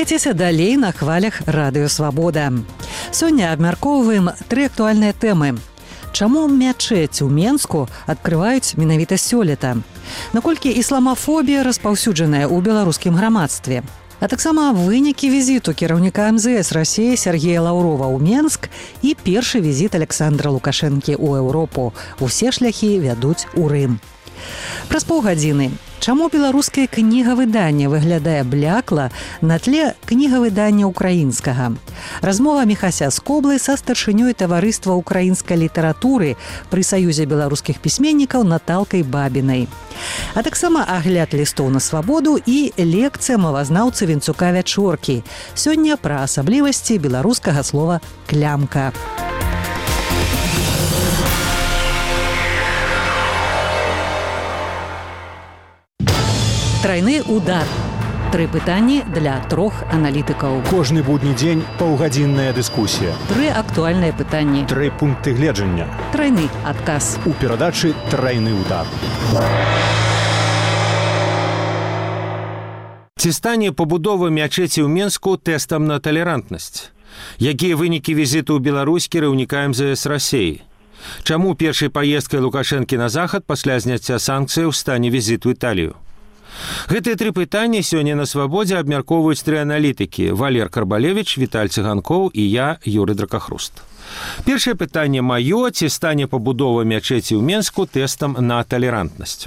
Рухайцеся далей на хвалях Радыё Свабода. Сёння абмяркоўваем 3 актуальныя тэмы. Чаму мячэць у Менску адкрываюць менавіта сёлета? Наколькі ісламафобія распаўсюджаная ў беларускім грамадстве? А таксама вынікі візіту кіраўніка МЗС Расіі Сергея Лаўрова ў Менск і першы візіт Александра Лукашэнкі ў Еўропу. Усе шляхі вядуць у Рым. Праз паўгадзіны. Чаму беларускае кнігавыданне выглядае блякла на тле кнігавыдання ўкраінскага? Размова Міхася Скоблы са старшынёй таварыства ўкраінскай літаратуры пры Саюзе беларускіх пісьменнікаў Наталкай Бабінай. А таксама агляд лістоў на свабоду і лекцыя мовазнаўцы Вінцука Вячоркі. Сёння пра асаблівасці беларускага слова «клямка». Трайны удар. 3 пытанні для 3 аналітыкаў. Кожны будні дзень паўгадзінная дыскусія. 3 актуальныя пытанні. 3 пункты гледжання. Трайны адказ. У перадачы «Трайны удар». Ці стане пабудова мячэці ў Менску тэстам на талерантнасць? Якія вынікі візіту ў Беларусь кіраўніка МЗС Расіі? Чаму першай паездкай Лукашэнкі на захад пасля зняцця санкцыяў стане візіт у Італію? Гэтыя 3 пытанні сёння на свабодзе абмяркоўваюць 3 аналітыкі: Валер Карбалевіч, Віталь Цыганкоў і я, Юрый Дракахруст. Першае пытанне маё: ці стане пабудова мячэці ў Менску тэстам на талерантнасць?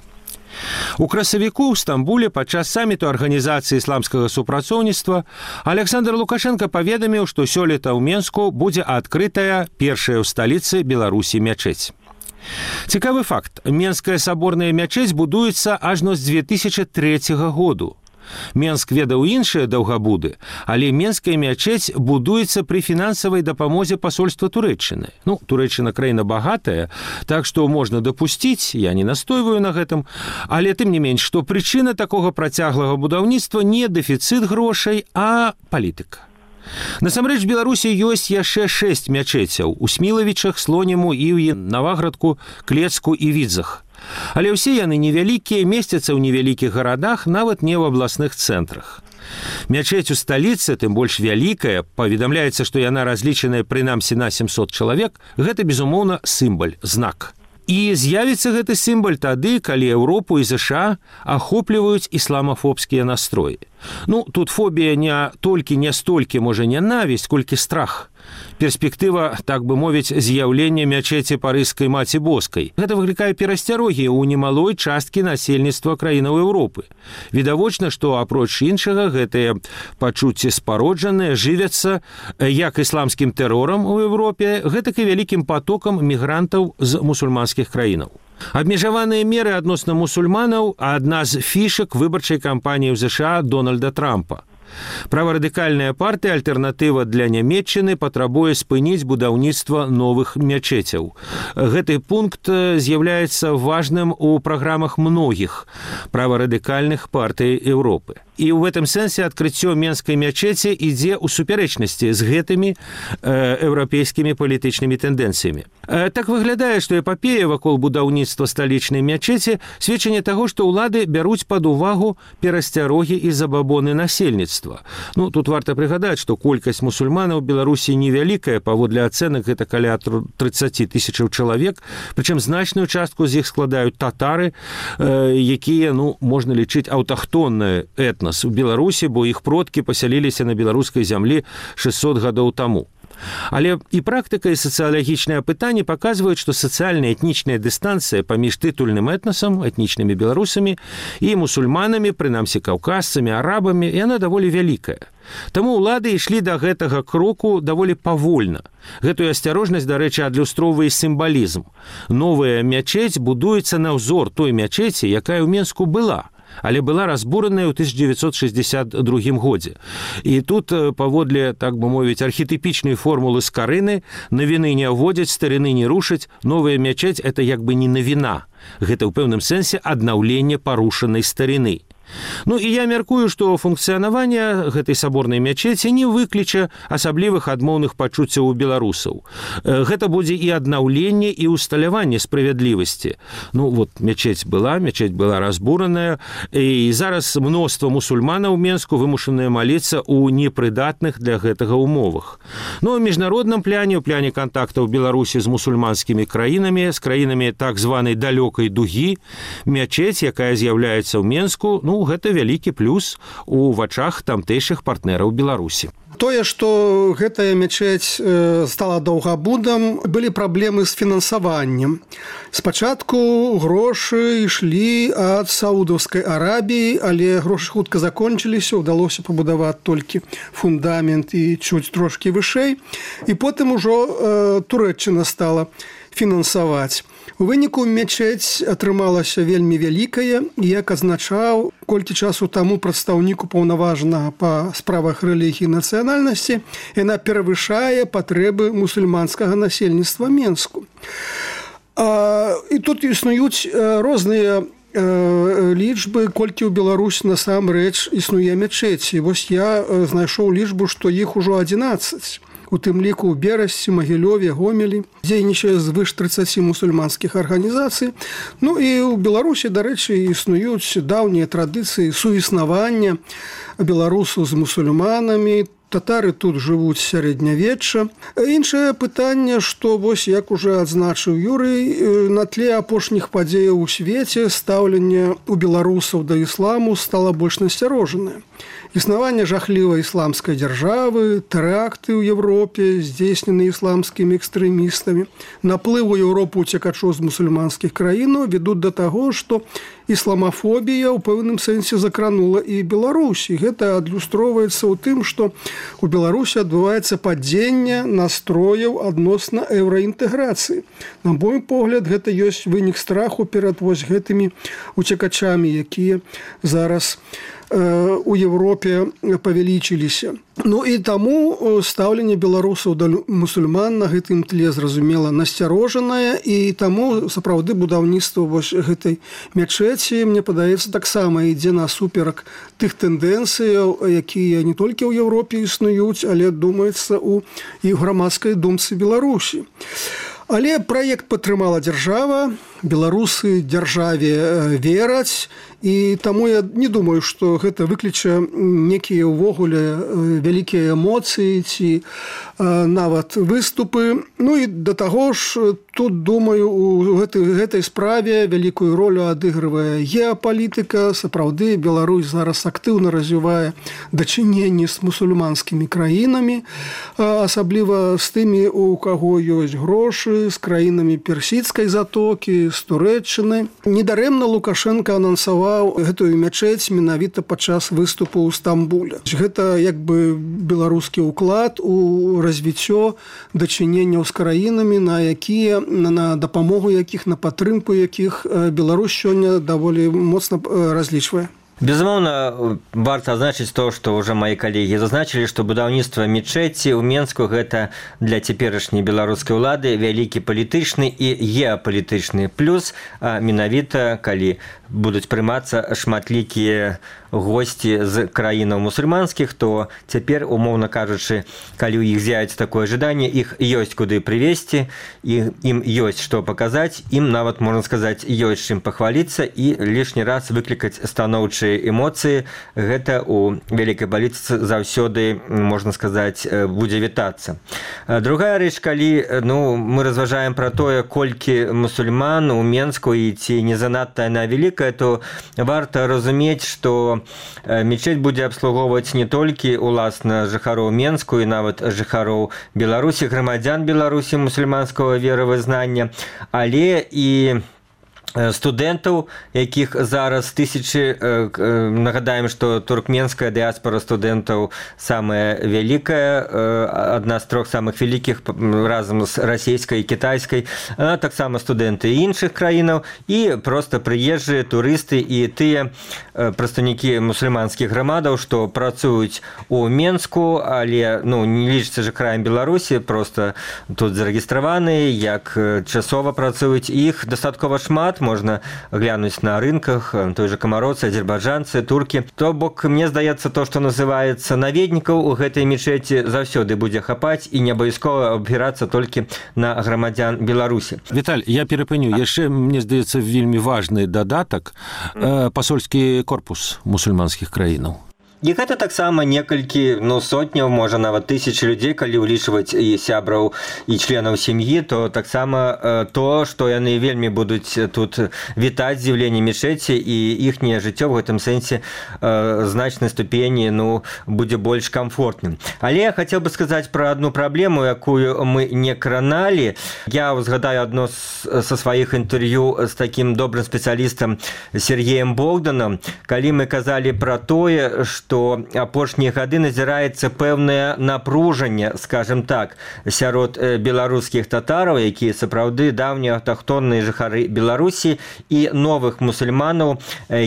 У красавіку ў Стамбуле падчас саміту Арганізацыі ісламскага супрацоўніцтва Александр Лукашенко паведаміў, што сёлета ў Менску будзе адкрытая першая ў сталіцы Беларусі мячэць. Цікавы факт. Менская саборная мячэць будуецца ажно з 2003 году. Менск ведаў іншыя даўгабуды, але менская мячэць будуецца пры фінансавай дапамозе пасольства Турэччыны. Турэччына краіна багатая, так што можна дапусціць, я не настойваю на гэтым, але тым не менш, што прычына такога працяглага будаўніцтва не дэфіцыт грошай, а палітыка. Насамрэч, Беларусі ёсць яшчэ 6 мячэцяў у Смілавічах, Слоніму, Іўі, Наваградку, Клецку і Відзах. Але ўсе яны невялікія, месцяцца ў невялікіх гарадах, нават не ў абласных цэнтрах. Мячэць у сталіцы, тым больш вялікая, паведамляецца, што яна разлічаная прынамсі на 700 чалавек, гэта, безумоўна, сімбаль, знак. І з'явіцца гэты сімбаль тады, калі Еўропу і ЗША ахопліваюць ісламафобскія настроі. Тут фобія не столькі, можа, нянавісць, колькі страх. Перспектыва, так бы мовіць, з'яўлення мячэці парыжскай маці боскай. Гэта выклікае перасцярогі ў немалой часткі насельніцтва краінаў Еўропы. Відавочна, што, апроч іншага, гэтыя пачуцці спароджаныя жывяцца як ісламскім тэрорам у Еўропе, гэтак і вялікім патокам мігрантаў з мусульманскіх краінаў. Абмежаваныя меры адносна мусульманаў – адна з фішак выбарчай кампаніі ў ЗША Дональда Трампа. Праварадыкальная партыя «Альтэрнатыва для Нямецчыны» патрабуе спыніць будаўніцтва новых мячэцяў. Гэты пункт з'яўляецца важным у праграмах многіх праварадыкальных партый Еўропы. І ў гэтым сэнсе адкрыццё менскай мячэці ідзе ў супярэчнасці з гэтымі еўрапейскімі палітычнымі тэндэнцыямі. Так выглядае, што эпапея вакол будаўніцтва сталічнай мячэці сведчанне таго, што ўлады бяруць пад увагу перасцярогі і забабоны насельніцтва. Тут варта прыгадаць, што колькасць мусульманаў у Беларусі невялікая, паводле ацэнак гэта каля 30 тысячаў чалавек, прычым значную частку з іх складаюць татары, якія, можна лічыць, аўтахтонныя этнас у Беларусі, бо іх продкі пасяліліся на беларускай зямлі 600 гадоў таму. Але і практыка, і сацыялагічныя пытанні паказваюць, што сацыяльная этнічная дыстанцыя паміж тытульным этнасам, этнічнымі беларусамі і мусульманамі, прынамсі каўказцамі, арабамі, яна даволі вялікая. Таму ўлады ішлі да гэтага кроку даволі павольна. Гэтую асцярожнасць, дарэчы, адлюстроўвае сімвалізм. Новая мячэць будуецца на ўзор той мячэці, якая ў Менску была, але была разбураная ў 1962 годзе. І тут, паводле, так бы мовіць, архетыпічнай формулы з Карыны, навіны не ўводзяць, старыны не рушаць, новая мячэць – это як бы не навіна. Гэта ў пэўным сэнсе аднаўленне парушанай старыны. Ну і я мяркую, што функцыянаванне гэтай саборнай мячэці не выкліча асаблівых адмоўных пачуццяў у беларусаў. Гэта будзе і аднаўленне, і усталяванне справядлівасці. Ну вот мячэць была разбураная, і зараз мноства мусульманаў у Менску вымушаныя маліцца ў непрыдатных для гэтага умовах. Ну, у міжнародным пляне, у пляне кантактаў Беларусі з мусульманскімі краінамі, з краінамі так званай далёкай дугі, мячэць, якая з'яўляецца ў Менску, ну, гэта вялікі плюс у вачах тамтэйшых партнераў Беларусі. Тое, што гэтая мячэць стала даўгабудам, былі праблемы з фінансаваннем. Спачатку грошы ішлі ад Саудаўскай Арабіі, але грошы хутка закончыліся, удалося пабудаваць толькі фундамент і чуць трошкі вышэй. І потым ужо Турэччына стала фінансаваць. У выніку мячэць атрымалася вельмі вялікая, і як азначаў колькі часу таму прадстаўніку паўнаважнага па справах рэлігіі і нацыянальнасці, яна перавышае патрэбы мусульманскага насельніцтва Менску. І тут існуюць розныя лічбы, колькі ў Беларусі насамрэч існуе мячэці. Вось я знайшоў лічбу, што іх ужо 11. У тым ліку ў Берасці, Магілёве, Гомелі, дзейнічае звыш 30 мусульманскіх арганізацый. Ну і ў Беларусі, дарэчы, існуюць даўнія традыцыі суіснавання беларусаў з мусульманамі. Татары тут жывуць сярэднявечча. Іншае пытанне, што вось як уже адзначыў Юрый, на тле апошніх падзеяў у свеце стаўленне у беларусаў да ісламу стала больш насцярожанае. Існаванне жахлівай ісламскай дзяржавы, тэракты ў Европе, здзейснены ісламскімі экстрэмістамі, наплыў у Еўропу уцекачоў з мусульманскіх краінаў вядуць да таго, што ісламафобія ў пэўным сэнсе закранула і Беларусь. І гэта адлюстроўваецца ў тым, што у Беларусі адбываецца падзенне настрояў адносна еўраінтэграцыі. На мой погляд, гэта ёсць вынік страху перад вось гэтымі уцекачамі, якія зараз у Европе павялічыліся. Ну і таму стаўленне беларусаў да мусульман на гэтым тле, зразумела, насцярожанае, і таму сапраўды будаўніцтва вось гэтай мячэці, мне падаецца, таксама ідзе насуперак тых тэндэнцыяў, якія не толькі ў Европе існуюць, але думаецца і ў грамадскай думцы Беларусі. Але праект падтрымала дзяржава, беларусы дзяржаве вераць, і таму я не думаю, што гэта выкліча некія ўвогуле вялікія эмоцыі ці нават выступы. Ну і да таго ж, тут, думаю, у гэтай справе вялікую ролю адыгрывае геапалітыка. Сапраўды, Беларусь зараз актыўна развівае дачыненні з мусульманскімі краінамі, асабліва з тымі, у каго ёсць грошы, з краінамі персідскай затокі, з Турэччыны. Недарэмна Лукашенко анансаваў гэтую мячэць менавіта падчас выступу ў Стамбуле. Гэта як бы беларускі ўклад у развіццё дачыненняў з краінамі, на дапамогу якіх, на падтрымку якіх Беларусь сёння даволі моцна разлічвае. Безумоўна, варта адзначыць то, што ўжо мои калегі зазначылі, што будаўніцтва мечэці ў Менску гэта для цяперашняй беларускай улады вялікі палітычны і геапалітычны плюс, а менавіта калі будуць прымацца шматлікія госці з краінаў мусульманскіх, то цяпер, умоўна кажучы, калі ў іх з'явіцца такое жаданне, іх ёсць куды прывезці, ім ёсць што паказаць, ім нават, можна сказаць, ёсць чым пахваліцца і лішні раз выклікаць станоўчыя эмоцыі. Гэта у вялікай палітыцы заўсёды, можна сказаць, будзе вітацца. Другая рэч, калі мы разважаем пра тое, колькі мусульман у Менску і ці не занадта яна вялікая, то варта разумець, што мечэць будзе абслугоўваць не толькі уласна жыхароў Менску і нават жыхароў Беларусі, грамадзян Беларусі мусульманскага веравызнання, але і студэнтаў, якіх зараз тысячы. Нагадаем, што туркменская дыаспора студэнтаў самая вялікая, адна з 3 самых вялікіх разам з расійскай і кітайскай, таксама студэнты іншых краінаў і проста прыезджыя турысты і тыя прадстаўнікі мусульманскіх грамадаў, што працуюць у Менску, але не лічыцца ж краем Беларусі, проста тут зарэгістраваны, як часова працуюць. Іх дастаткова шмат. можна глянуць на рынках, той же камароцы, азербайджанцы, туркі. То бок, мне здаецца, то, што называецца наведнікаў у гэтай мечеці заўсёды будзе хапаць і не абавязкова абапірацца толькі на грамадзян Беларусі. Віталь, я перапыню. Яшчэ, мне здаецца, вельмі важны дадатак пасольскі корпус мусульманскіх краінаў. І гэта таксама некалькі, сотняў, можа нават тысячы людзей, калі ўлічваць і сябраў, і членаў сям'і, то таксама то, што яны вельмі будуць тут вітаць з'яўленне мечеці, і іхняе жыццё ў гэтым сэнсе значнай ступені будзе больш камфортным. Але я хацеў бы сказаць пра адну праблему, якую мы не краналі. Я узгадаю адно са сваіх інтэрв'ю з такім добрым спецыялістам Сергеем Богданам, калі мы казалі пра тое, што апошнія гады назіраецца пэўнае напружанне, скажем так, сярод беларускіх татараў, якія сапраўды давнія аўтахтонныя жыхары Беларусі, і новых мусульманаў,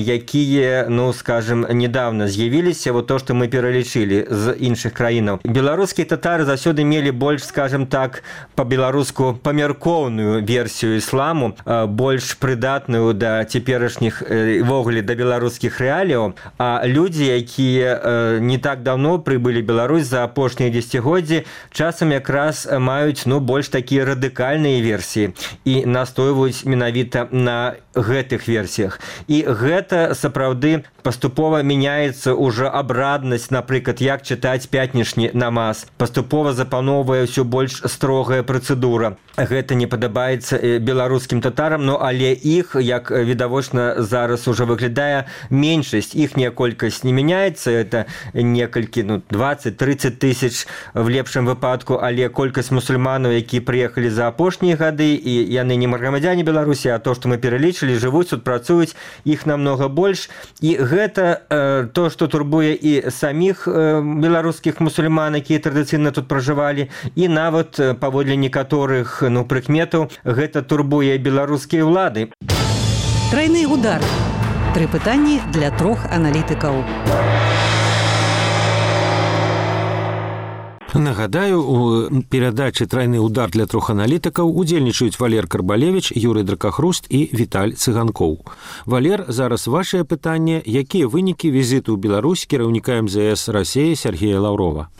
якія, скажем, недавно з'явіліся, то, што мы пералічылі з іншых краінаў. Беларускія татары заўсёды мелі больш, скажем так, па-беларуску памяркоўную версію ісламу, больш прыдатную да цяперашніх, ввогуле, да беларускіх рэаліяў, а людзі, якія не так давно прыбылі Беларусь за апошнія дзесяцігоддзі, часам якраз маюць больш такія радыкальныя версіі і настойваюць менавіта на гэтых версіях. І гэта сапраўды паступова мяняецца ўжо абраднасць, напрыклад, як чытаць пятнічны намаз. Паступова запаноўвае ўсё больш строгая працэдура. Гэта не падабаецца беларускім татарам, але іх, як відавочна зараз ужо выглядае, меншасць, іхняя колькасць не мяняецца, это некалькі, 20-30 тысяч в лепшым выпадку, але колькасць мусульманаў, якія прыехалі за апошнія гады, і яны не грамадзяне Беларусі, а то, што мы пералічылі, жывуць тут, працуюць, іх намнога больш. І гэта то, што турбуе і саміх беларускіх мусульман, якія традыцыйна тут пражывалі, і нават паводле некаторых прыкметаў гэта турбуе беларускія ўлады. Трайны удар. 3 пытанні для 3 аналітыкаў. Нагадаю, у перадачы «Трайны удар» для 3 аналітыкаў удзельнічаюць Валер Карбалевіч, Юрый Дракахруст і Віталь Цыганкоў. Валер, зараз вашае пытанне. Якія вынікі візіту ў Беларусь кіраўніка МЗС Расіі Сергея Лаўрова?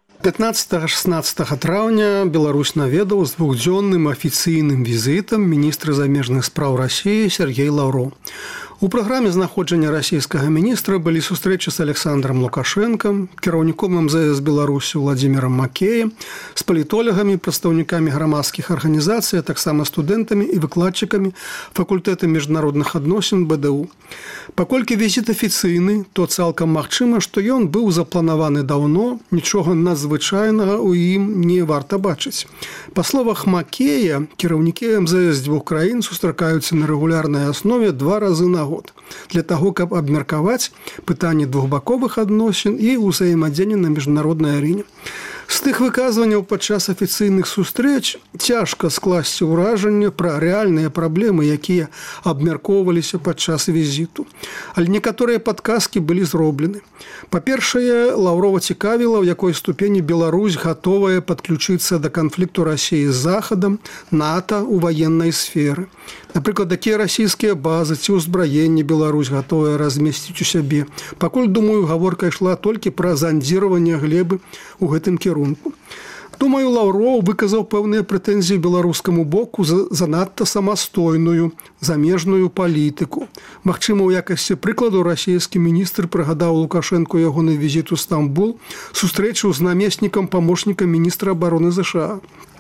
15-16 траўня Беларусь наведаў з двухдзённым афіцыйным візітам міністра замежных спраў Расіі Сергей Лаўров. У праграме знаходжання расійскага міністра былі сустрэчы з Александром Лукашенком, кіраўніком МЗС Беларусі Владимиром Макеем, з палітолагамі, прадстаўнікамі грамадскіх арганізацый, а таксама студэнтамі і выкладчыкамі факультэта міжнародных адносін БДУ. Паколькі візіт афіцыйны, то цалкам магчыма, што ён быў запланаваны даўно, нічога надзвычайнага ў ім не варта бачыць. Па словах Макея, кіраўнікі МЗС дзвюх краін сустракаюцца на рэгулярнай аснове 2 разы на год для таго, каб абмеркаваць пытанні двухбаковых адносін і ўзаемадзеяння на міжнароднай арэне. З тых выказванняў падчас афіцыйных сустрэч цяжка скласці ўражанне пра рэальныя праблемы, якія абмяркоўваліся падчас візіту. Але некаторыя падказкі былі зроблены. Па-першае, Лаўрова цікавіла, ў якой ступені Беларусь гатовая падключыцца да канфлікту Расіі з Захадам, НАТО ў ваеннай сферы. Напрыклад, якія расійскія базы ці ўзбраенне Беларусь гатовая размесціць у сябе. Пакуль, думаю, гаворка ішла толькі пра зандзіраванне глебы ў гэтым кірунку. Думаю, Лаўров выказаў пэўныя прэтэнзіі беларускаму боку за занадта самастойную замежную палітыку. Магчыма, у якасці прыкладу расійскі міністр прыгадаў Лукашэнку ягоны візіт у Стамбул, сустрэчу з намеснікам памочніка міністра абароны ЗША.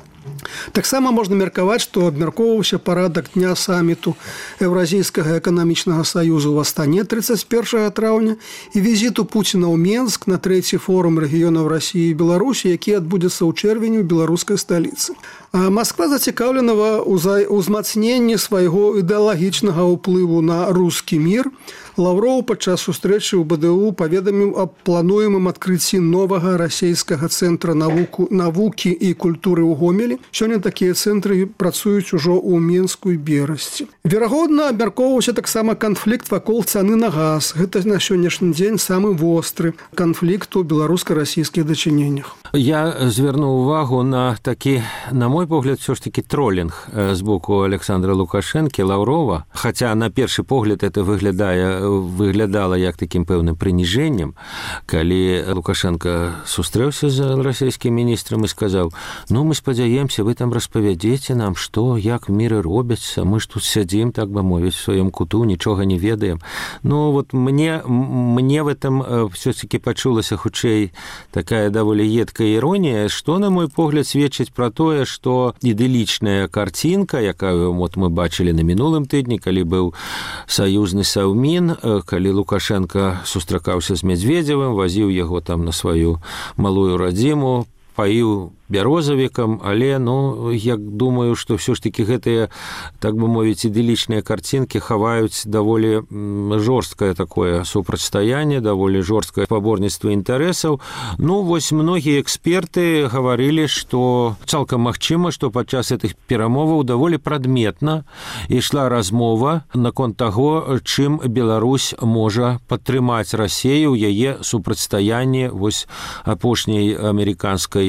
Таксама можна меркаваць, што абмяркоўваўся парадак дня саміту Еўразійскага эканамічнага саюзу ў Астане 31 траўня і візіту Пуціна ў Менск на 3-й форум рэгіёнаў Расіі і Беларусі, які адбудзецца ў чэрвені ў беларускай сталіцы. Масква зацікаўлена ў узмацненні свайго ідэалагічнага ўплыву на рускі мір. Лаўров падчас сустрэчы ў БДУ паведаміў аб плануемым адкрыцці новага расійскага цэнтра навукі і культуры ў Гомелі. Сёння такія цэнтры працуюць ужо ў Менску і Берасці. Верагодна, абмяркоўваўся таксама канфлікт вакол цаны на газ. Гэта на сённяшні дзень самы востры канфлікт у беларуска-расійскіх дачыненнях. Я звернуў увагу на такі, на мой погляд, все ж таки троллинг з боку Александра Лукашэнкі, Лаўрова, хаця на першы погляд это выглядала як такім пэўным прыніжэннем, калі Лукашенко сустрэўся з расійскім міністрам і сказаў: ну, мы спадзяемся, вы там распавядзеце нам, што, як в міры робяцца, мы ж тут сядзім, так бы мовіць, в сваём куту, нічога не ведаем. Ну, вот мне в этом все-таки пачулася хутчэй такая даволі едкая іронія, што, на мой погляд, сведчыць пра тое, што ідылічная карцінка, якую вот мы бачылі на мінулым тыдні, калі быў саюзны Саўмін, калі Лукашенко сустракаўся з Медведзевым, вазіў яго там на сваю малую радзіму, паіў бярозавікам, але, ну, я думаю, што ўсё ж такі гэтыя, так бы мовіць, ідылічныя карцінкі хаваюць даволі жорсткае такое супрацьстаянне, даволі жорсткае паборніцтва інтарэсаў. Ну, вось многія эксперты гаварылі, што цалкам магчыма, што падчас гэтых перамоваў даволі прадметна ішла размова наконт таго, чым Беларусь можа падтрымаць Расею ў яе супрацьстаянні вось апошняй амерыканскай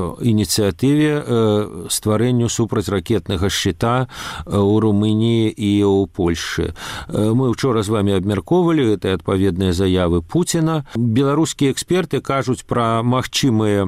ініцыятыве стварэнню супрацьракетнага шчыта ў Румыніі і ў Польшы. Мы учора з вами абмяркоўвалі гэтыя адпаведныя заявы Пуціна. Беларускія эксперты кажуць пра магчымы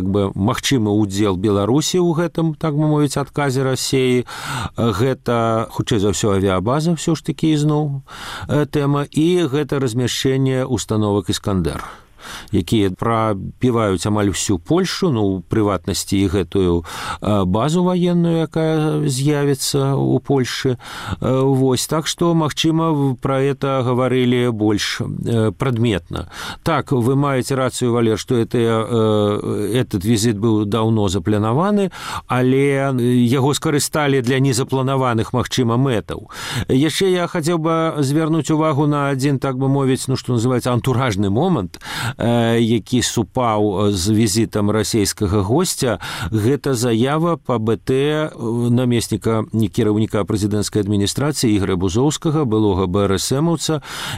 ўдзел Беларусі ў гэтым, так бы мовіць, адказе Расеі. Гэта, хутчэй за ўсё, авіабаза, ўсё ж такі ізноў тэма, і гэта размяшчэнне установак «Іскандер», якія прабіваюць амаль всю Польшу, ну, у прыватнасці і гэтую базу ваенную, якая з'явіцца ў Польшы. Вось, так што, магчыма, пра это гаварылі больш прадметна. Так, вы маеце рацыю, Валер, што этот візіт быў даўно запланаваны, але яго скарысталі для незапланаваных, магчыма, мэтаў. Яшчэ я хацеў бы звярнуць увагу на адзін, так бы мовіць, ну, што называецца, антуражны момант, які супаў з візітам расійскага госця. Гэта заява па БТ намесніка кіраўніка прэзідэнцкай адміністрацыі Ігоря Бузоўскага, былога БРСМаўца,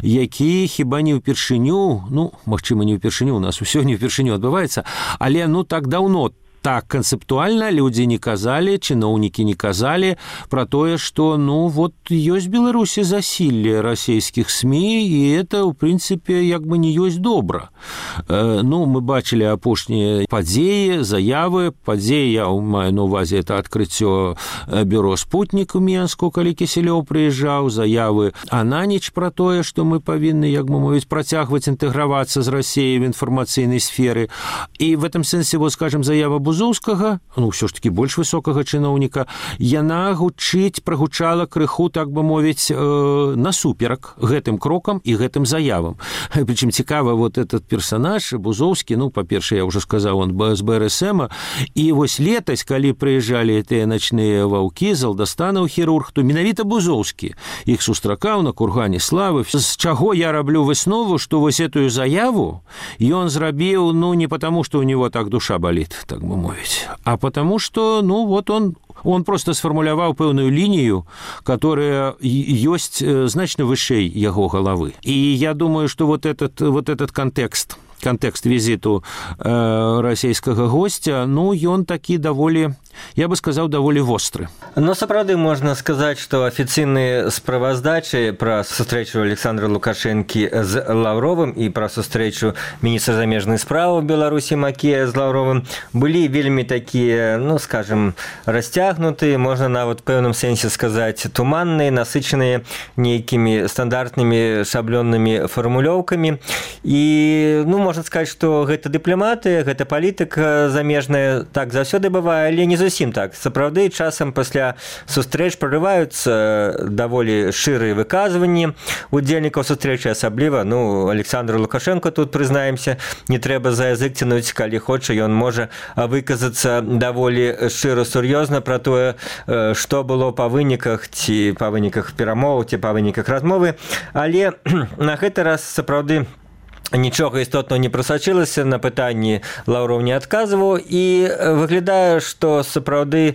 які хіба не ўпершыню, ну, магчыма, не ўпершыню, у нас усё не ўпершыню адбываецца, але, ну, так даўно, так канцэптуальна людзі не казалі, чыноўнікі не казалі пра тое, што, ну, вот ёсць Беларусі засілле расійскіх СМІ, і это, ў прынцыпе, як бы не ёсць добра. Ну, мы бачылі апошнія падзеі, заявы, падзеі, я маю на ўвазе, это адкрыццё бюро «Спутнік» у Менску, калі Кісельоў прыязджаў, заявы Ананіч пра тое, што мы павінны, як бы мовіць, працягваць інтэгравацца з Расіяй в інфармацыйнай сферы. І в этом сэнсе, вот, скажем, заява Бузоўскага, ну, ўсё ж такі больш высокага чыноўніка, яна прагучала крыху, так бы мовіць, насуперак гэтым крокам і гэтым заявам. Прычым цікава, вот этот персонаж, Бузоўскі, ну, па-першае, я ўжо сказаў, он з БРСМа, і вось летась, калі прыязджалі тыя начныя ваўкі, Залдастанаў хірург, то менавіта Бузоўскі іх сустракаў на кургане славы. З чаго я раблю выснову, што вось этую заяву ён зрабіў, ну, не потому, што ў него так душа балит, так бы мовить, а потому что, ну, вот он просто сфармуляваў пэўную лінію, которая ёсць значна вышэй яго галавы. І я думаю, что вот этот контекст візіту расійскага гостя, ну, ён такі даволі, я бы сказаў, даволі востры. Ну, сапраўды, можна сказаць, што афіцыйныя справаздачы пра сустрэчу Александра Лукашэнкі з Лаўровым і пра сустрэчу міністра замежных спраў Беларусі Макея з Лаўровым былі вельмі такія, ну, скажем, расцягнутыя, можна нават в пэўным сэнсе сказаць, туманныя, насычаныя нейкімі стандартнымі шаблённымі фармулёўкамі. І, ну, можна сказаць, што гэта дыпламатыя, гэта палітыка замежная, так заўсёды бывае, але не зусім так. Сапраўды, часам пасля сустрэч прорываюцца даволі шырыя выказванні удзельнікаў сустрэчы, асабліва, ну, Александру Лукашенко тут, прызнаемся, не трэба за язык цянуць, калі хоча, ён можа выказацца даволі шыра сур'ёзна пра тое, што было па выніках, ці па выніках перамоў, ці па выніках размовы, але на гэты раз сапраўды нічога істотного не прасачылася, на пытанні Лаўров не адказваў, і выглядае, што сапраўды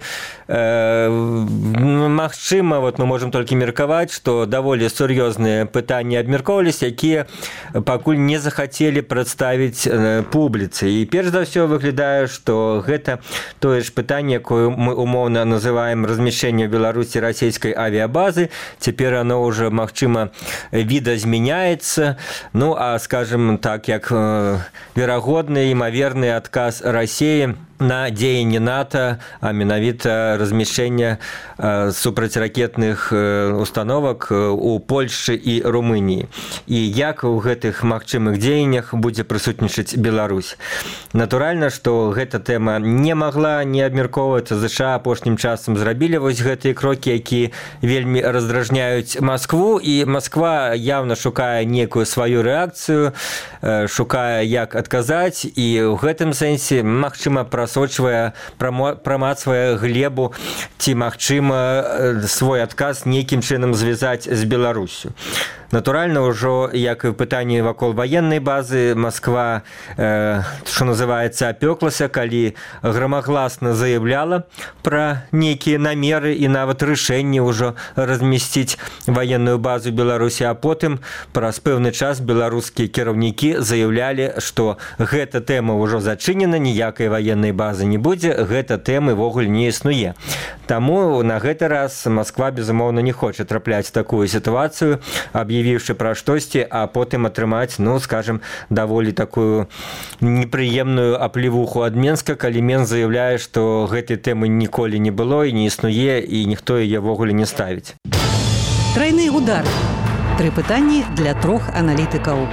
магчыма, вот мы можам толькі меркаваць, што даволі сур'ёзныя пытанні абмяркоўваліся, якія пакуль не захацелі прадставіць публіцы. І перш за ўсё выглядае, што гэта тое ж пытанне, якое мы умоўна называем размяшчэнне ў Беларусі расійскай авіабазы. Цяпер оно ўжо, магчыма, відазмяняецца. Ну, а, скажем, так як верагодны імаверны адказ Расіі на дзеянні НАТО, а менавіта размяшчэнне супрацьракетных установак у Польшчы і Румыніі. І як у гэтых магчымых дзеяннях будзе прысутнічаць Беларусь. Натуральна, што гэта тэма не магла не абмяркоўвацца. ЗША апошнім часам зрабілі вось гэтыя крокі, якія вельмі раздражняюць Маскву, і Масква явна шукае некую сваю рэакцыю, шукае, як адказаць, і ў гэтым сэнсе, магчыма, прамацвае глебу, ці, магчыма, свой адказ нейкім чынам звязаць з Беларусю. Натуральна, ўжо, як і пытанні вакол ваеннай базы, Масква, што называецца, апёклася, калі грамагласна заявляла пра нейкія намеры і нават рашэнні ўжо размясціць ваенную базу Беларусі, а потым праз пэўны час беларускія кіраўнікі заяўлялі, што гэта тэма ўжо зачынена, ніякай ваеннай базы не будзе, гэта тэмы ввогуле не існуе. Таму на гэты раз Масква, безумоўна, не хоча трапляць такую сітуацыю, аб'явіўшы пра штосьці, а потым атрымаць, ну, скажем, даволі такую непрыемную аплевуху ад Менска, калі Менск заяўляе, што гэтай тэмы ніколі не было і не існуе, і ніхто яе ввогуле не ставіць. Трайны удар. 3 пытанні для 3 аналітыкаў.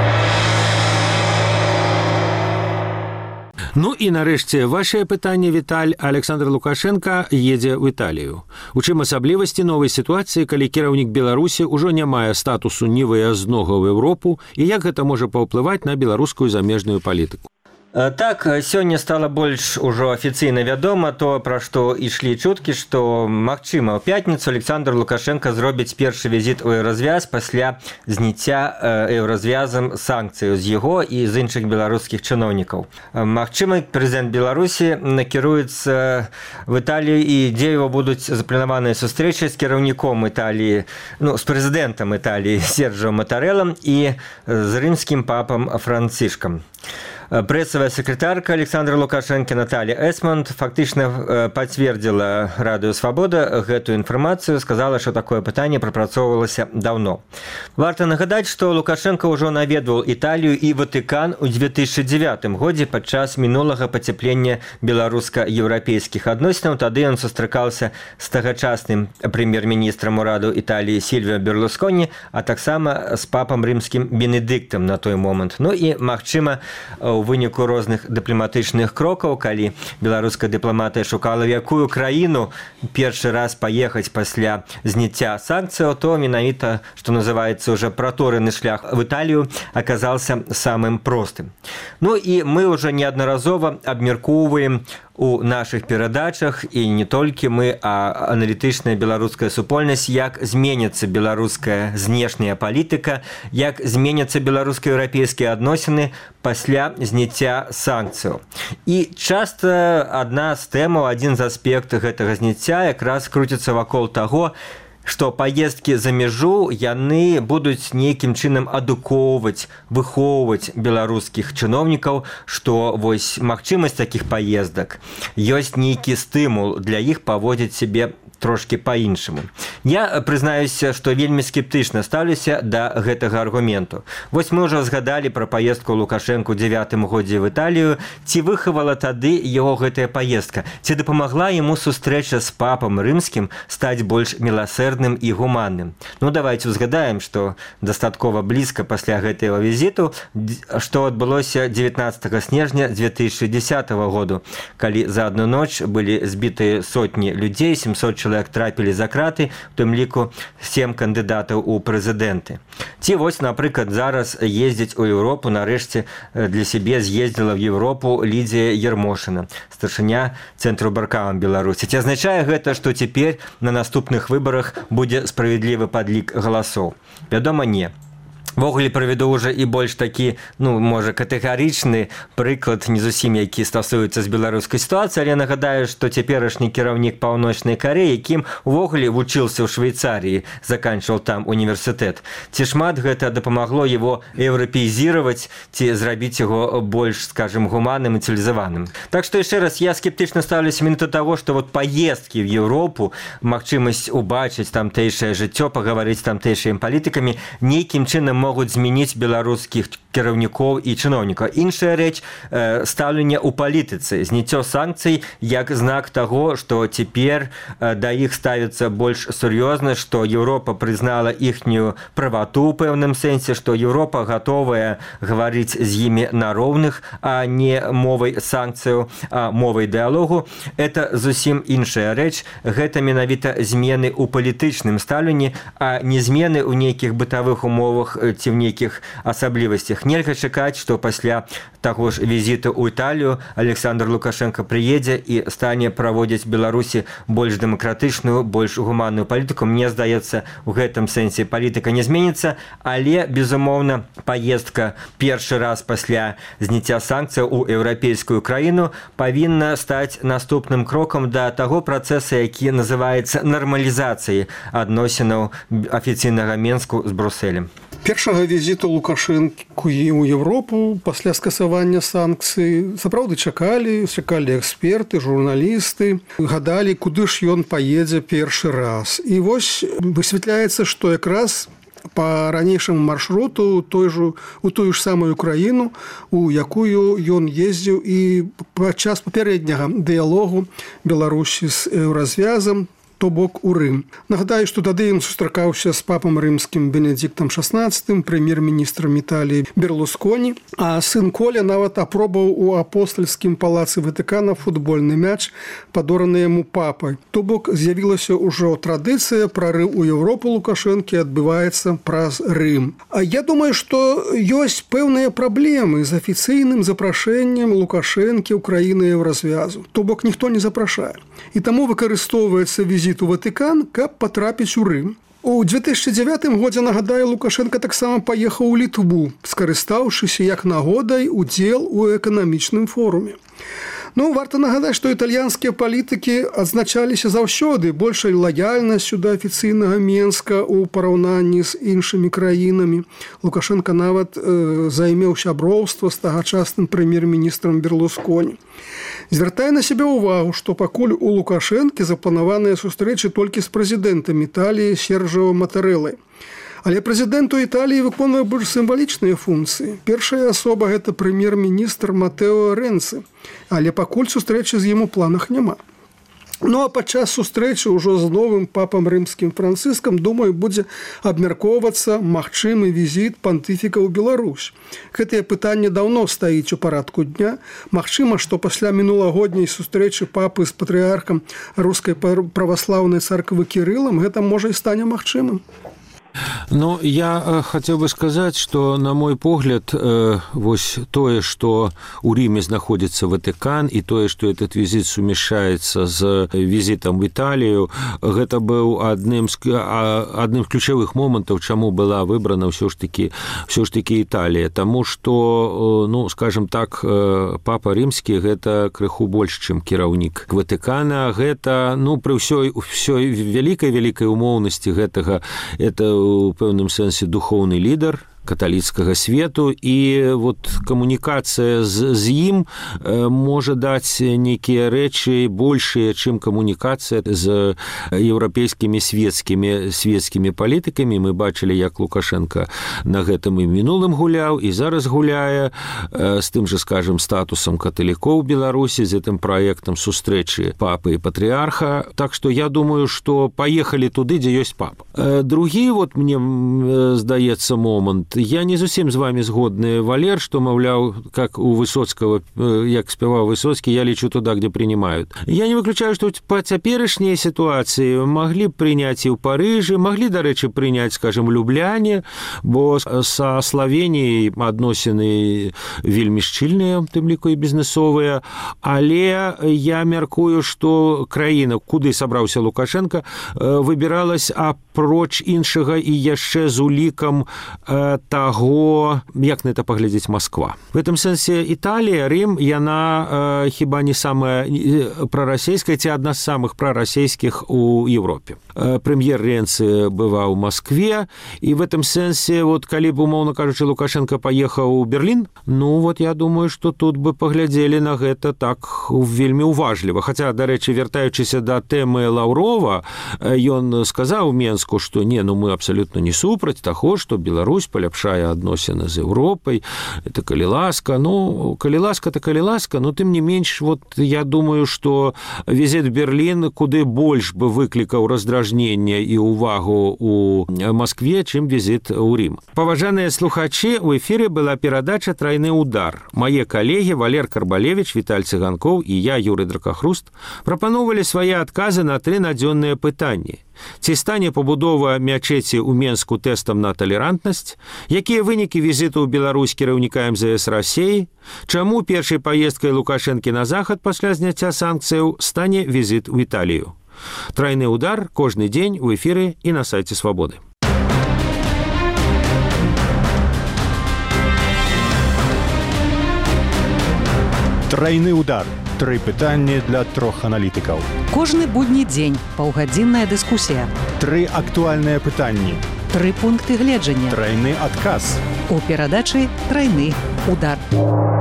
Ну і нарэшце вашае пытанне, Віталь. Александр Лукашенко едзе ў Італію. У чым асаблівасці новай сітуацыі, калі кіраўнік Беларусі ўжо не мае статусу невыязнога ў Еўропу, і як гэта можа паўплываць на беларускую замежную палітыку? Так, сёння стала больш ужо афіцыйна вядома то, пра што ішлі чуткі, што, магчыма, ў пятніцу Александр Лукашенко зробіць першы візіт у Еўразвяз пасля зняцця Еўразвязам санкцыяў з яго і з іншых беларускіх чыноўнікаў. Магчыма, прэзідэнт Беларусі накіруецца в Італію, і дзе яго будуць запланаваныя сустрэчы з кіраўніком Італіі, ну, з прэзідэнтам Італіі Серджо Матарэлам і з рымскім папам Францішкам. Прэсавая сакратарка Александра Лукашенко Наталья Эсмонд фактычна пацвердзіла Радыё Свабода гэтую інфармацыю, сказала, што такое пытанне прапрацоўвалася даўно. Варта нагадаць, што Лукашенко ўжо наведваў Італію і Ватыкан у 2009 годзе падчас мінулага пацяплення беларуска-еўрапейскіх адносінаў. Тады ён сустракаўся з тагачасным прэм'ер-міністрам ураду Італіі Сільвіо Берлусконі, а таксама з папам рымскім Бенедыктам на той момант. Ну і, магчыма, у выніку розных дыпламатычных крокаў, калі беларуская дыпламатыя шукала, в якую краіну першы раз паехаць пасля зняцця санкцыяў, то менавіта, што называецца ўжо пратораны шлях в Італію, аказаўся самым простым. Ну і мы ўжо неаднаразова абмяркоўваем у нашых перадачах, і не толькі мы, а аналітычная беларуская супольнасць, як зменіцца беларуская знешняя палітыка, як зменяцца беларуска-еўрапейскія адносіны пасля зняцця санкцыяў. І часта адна з тэмаў, адзін з аспектаў гэтага зняцця якраз круціцца вакол таго, што паездкі за мяжу яны будуць нейкім чынам адукоўваць, выхоўваць беларускіх чыноўнікаў, што вось магчымасць такіх паездак ёсць нейкі стымул для іх паводзіць сябе трошки па-іншаму. Я прызнаюся, што вельмі скептычна стаўлюся да гэтага аргументу. Вось мы ўжо згадалі пра паездку Лукашэнку ў 9 годзе в Італію. Ці выхавала тады яго гэтая паездка? Ці дапамагла яму сустрэча з папам рымскім стаць больш міласэрдным і гуманным? Ну, давайте узгадаем, што дастаткова блізка пасля гэтага візіту, што адбылося 19 снежня 2010 году, калі за адну ноч былі збітыя сотні людзей, 700 чалавек трапілі за краты, у тым ліку 7 кандыдатаў у прэзідэнты. Ці вось, напрыклад, зараз ездзіць у Еўропу, нарэшце для сябе з'ездзіла в Еўропу Лідзія Ярмошына, старшыня цэнтру Баркамам Беларусі. Ці азначае гэта, што цяпер на наступных выбарах будзе справядлівы падлік галасоў? Вядома, не. Ввогуле правяду ўжо і больш такі, можа, катэгарычны прыклад, не зусім які стасуецца з беларускай сітуацыі, але нагадаю, што цяперашні кіраўнік Паўночнай Карэі, якім увогуле вучыўся ў Швейцарыі, заканчваў там універсітэт. Ці шмат гэта дапамагло его еўрапеізіраваць, ці зрабіць яго больш, скажем, гуманным і цывілізаваным. Так што яшчэ раз, я скептычна ставлюся менавіта да таго, што паездкі ў Еўропу, магчымасць убачыць тамтэйшае жыццё, пагаварыць з тамтэйшымі палітыкамі нейкім чынам могуць змяніць беларускіх кіраўнікоў і чыноўнікаў. Іншая рэч – стаўленне ў палітыцы, зняццё санкцый як знак таго, што цяпер да іх ставіцца больш сур'ёзна, што Еўропа прызнала іхнюю правату ў пэўным сэнсе, што Еўропа гатовая гаварыць з імі на роўных, а не мовай санкцыяў, а мовай дыялогу. Это зусім іншая рэч. Гэта менавіта змены ў палітычным стаўленні, а не змены ў нейкіх бытавых умовах ці в нейкіх асаблівасцях. Нельга чакаць, што пасля таго ж візіту ў Італію Александр Лукашенко прыедзе і стане праводзіць Беларусі больш дэмакратычную, больш гуманную палітыку. Мне здаецца, у гэтым сэнсе палітыка не зменіцца, але, безумоўна, паездка першы раз пасля зняцця санкцыяў у еўрапейскую краіну павінна стаць наступным крокам да таго працэса, які называецца нармалізацыяй адносінаў афіцыйнага Менску з Брусэлем. Першага візіту Лукашэнку ў Еўропу пасля скасавання санкцый сапраўды чакалі эксперты, журналісты, гадалі, куды ж ён паедзе першы раз. І вось высвятляецца, што якраз па ранейшаму маршруту у тую ж самую краіну, у якую ён ездзіў і падчас папярэдняга дыялогу Беларусі з еўразвязам, то бок у Рым. Нагадаю, што тады ён сустракаўся з папам рымскім Бенедиктам XVI, прэм'ер-міністрам Італіі Берлусконі, а сын Коля нават апробаваў у апостальскім палацы Ватыкана футбольны мяч, падораны яму папай. То бок з'явілася ўжо традыцыя, прарыў у Еўропу Лукашэнкі адбываецца праз Рым. А я думаю, што ёсць пэўныя праблемы з афіцыйным запрашэннем Лукашэнкі ў краіны еўразвязу. То бок ніхто не запрашае. І таму выкарыстоўваецца візіт у Ватыкан, каб патрапіць у Рым. У 2009 годзе, нагадаю, Лукашенко таксама паехаў у Літву, скарыстаўшыся як нагодай удзел у эканамічным форуме. Варта нагадаць, што італьянскія палітыкі адзначаліся заўсёды большай лаяльнасцю да афіцыйнага Менска ў параўнанні з іншымі краінамі. Лукашенко нават займеў сяброўства з тагачасным прэм'ер-міністрам Берлусконі. Звяртае на сябе ўвагу, што пакуль у Лукашэнкі запланаваныя сустрэчы толькі з прэзідэнтам Італіі Серджіо Матарэлай. Але прэзідэнту Італіі выконвае больш сімвалічныя функцыі. Першая асоба – гэта прэм'ер-міністр Матэо Рэнцы, але пакуль сустрэчы з ім у планах няма. А падчас сустрэчы ўжо з новым папам рымскім Францыскам, думаю, будзе абмяркоўвацца магчымы візіт пантыфіка ў Беларусь. Гэтае пытанне даўно стаіць у парадку дня. Магчыма, што пасля мінулагодняй сустрэчы папы з патрыархам рускай праваслаўнай царквы Кірылам гэта можа і стане магчымым. Я хотел бы сказать, что, на мой погляд, вось тое, что у Риме знаходится Ватикан, и тое, что этот визит сумяшаецца з визитом в Италию, гэта быў адным з ключевых моментаў, чаму была выбрана ўсё ж таки Италия. Таму что, скажем так, папа рымскі гэта крыху больш, чым кіраўнік Ватикана. Гэта, пры ўсёй вялікай умоўнасці гэтага, это у пэўным сэнсе духоўны лідар каталіцкага свету, і камунікацыя з ім можа даць нейкія рэчы большыя, чым камунікацыя з еўрапейскімі свецкімі палітыкамі. Мы бачылі, як Лукашенко на гэтым і мінулым гуляў, і зараз гуляе з тым жа, скажем, статусам каталікоў Беларусі, з гэтым праектам сустрэчы папы і патрыарха. Так што я думаю, што паехалі туды, дзе ёсць папа. Другі, мне здаецца, момант. Я не зусім з вами згодны, Валер, что, маўляў, как у Высоцкого, як спяваў Высоцкі, я лечу туда, где принимают. Я не выключаю, что по цяперашняй ситуации могли прыняць і ў Парыжы, могли, дарэчы, прыняць, скажем, Любляне, бо са Словеніяй адносіны вельмі шчыльныя, тым ліку і бізнесовыя, але я мяркую, что краіна, куды сабраўся Лукашенко, выбіралась апроч іншага і яшчэ з улікам таго, як на это паглядзець Москва. В этом сэнсе Італія, Рим, яна хіба не самая прарасійская, ці адна з самых прарасійскіх у Европе. Прэм'ер Ренци бываў у Москве, і в этом сэнсе, вот, калі б, умоўна кажучы, Лукашенко паехаў у Берлін, ну, вот я думаю, што тут бы паглядзелі на гэта так вельмі уважліва. Хаця, дарэчы, вяртаючыся да тэмы Лаўрова, ён сказаў Менску, што не, ну, мы абсалютна не супраць таго, што Беларусь паляпшае адносіны з Еўропай, это калі ласка, ну, калі ласка, то калі ласка, но тым не менш, вот я думаю, што візіт в Берлін куды больш бы выклікаў раздражненне і увагу у Москве, чым візіт у Рим. Паважаныя слухачы, у эфіры была перадача «Трайны удар». Мае калегі Валер Карбалевич, Віталь Цыганкоў і я, Юрый Дракахруст, прапановвалі свае адказы на 3 надзённыя пытанні. Ці стане пабудова мячэці ў Менску тэстам на талерантнасць? Якія вынікі візіту ў Беларусь кіраўніка МЗС Расіі? Чаму першай паездкай Лукашэнкі на захад пасля зняцця санкцыяў стане візіт у Італію? Трайны удар кожны дзень у эфіры і на сайце Свабоды. Трайны удар. 3 пытанні для 3 аналітыкаў. Кожны будні дзень паўгадзінная дыскусія. 3 актуальныя пытанні. 3 пункты гледжання. Трайны адказ. У перадачы «Трайны удар».